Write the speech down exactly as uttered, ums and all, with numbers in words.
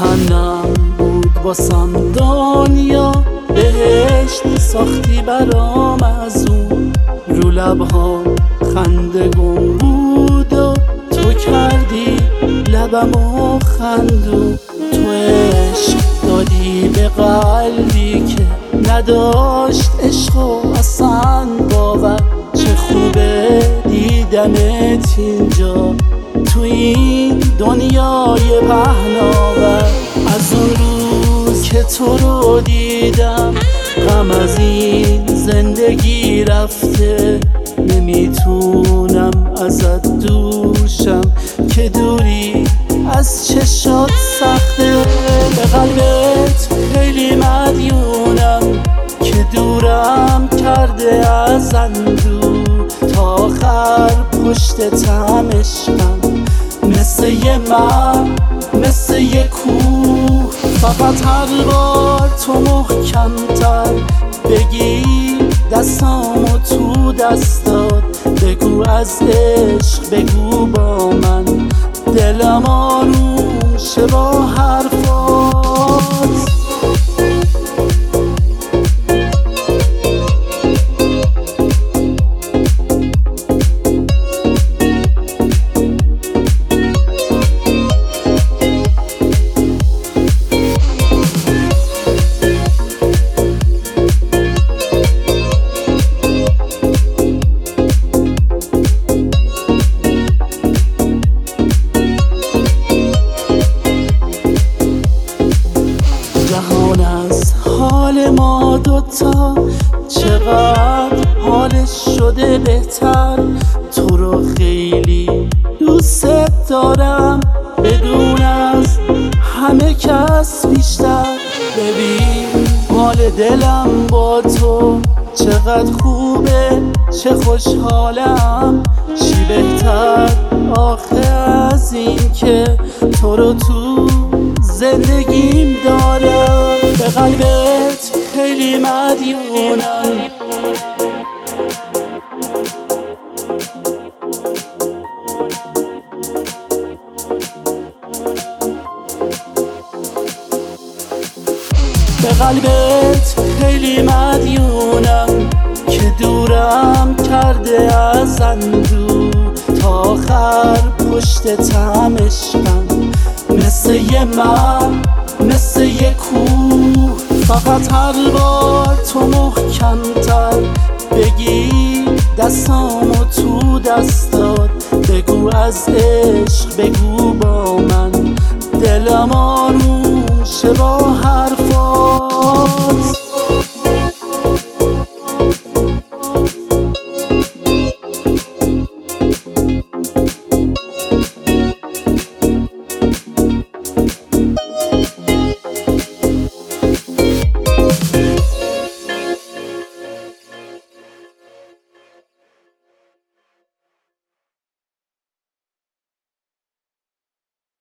جهنم بود واسم دنیا، بهشت ساختی برام از اون. رو لبها خنده گم بود و تو کردی لبمو خندون. تو عشق دادی به قلبی که نداشت عشق و اصلا باور. چه خوبه دیدمت اینجا تو این دنیای پهناور. از اون روز که تو رو دیدم غم از این زندگی رفته. نمیتونم ازت دوشم که دوری از چشات سخته. به قلبت خیلی مدیونم که دورم کرده از اندوه. تا آخر پشتتم عشقم، مثل یه من مثل یه کوه. فقط هر بار تو محکم‌تر بگی دستامو تو دستات. بگو از عشق بگو با من، دلم آروم شه با حرفات. جهان از حال ما دوتا چقدر حالش شده بهتر. تو رو خیلی دوست دارم بدون از همه کس بیشتر. ببین حال دلم با تو چقدر خوبه، چه خوشحالم. چی بهتر آخه از این که تو رو تو زندگیم دارم. به قلبت خیلی مدیونم به قلبت خیلی مدیونم که دورم کرده از اندوه. تا آخر پشتتم عشقم، مثل یه من مثل یه کوه. فقط هر بار تو محکم‌تر بگی دستامو تو دستات. بگو از عشق بگو با من، دلم آروم شه با